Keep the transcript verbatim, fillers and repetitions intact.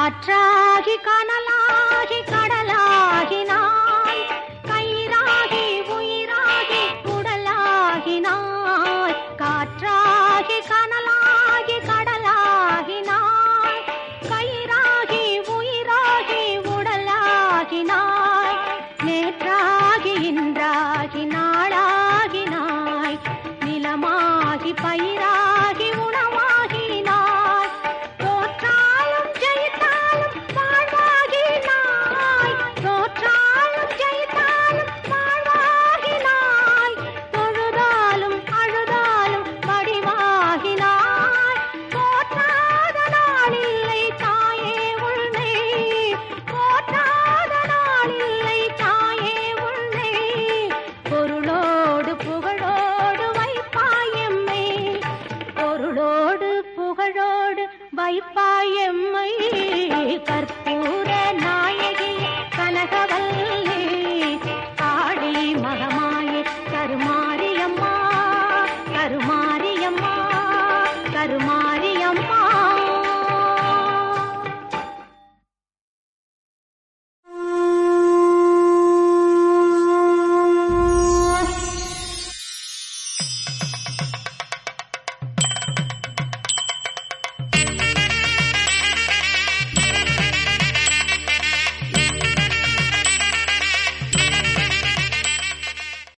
காற்றாகி கனலாகி கடலாகினாய், கயிறாகி உயிராகி உடலாகினாய். காற்றாகி கனலாகி கடலாகினாய், கயிறாகி உயிராகி உடலாகினாய். நேற்றாகி இன்றாகி நாளாகினாய், நிலமாகி பயிராகி உணவாகினாய். தோற்றாலும் ஜெயித்தாலும் வாழ்வாகினாய், தோற்றாலும் ஜெயித்தாலும் வாழ்வாகினாய். தொழுதாலும் அழுதாலும் வடிவாகினாய். போற்றாத நாளில்லை தாயே உன்னை, போற்றாத நாளில்லை தாயே உன்னை. பொருளோடு புகழோடு வைப்பாயம்மை, பொருளோடு புகழோடு வைப்பாயம்மை. கற்பூர நாயகி கனகவல்லி, ஆடி மகமாயி கருமாரியம்மா, கருமாரியம்மா, கருமா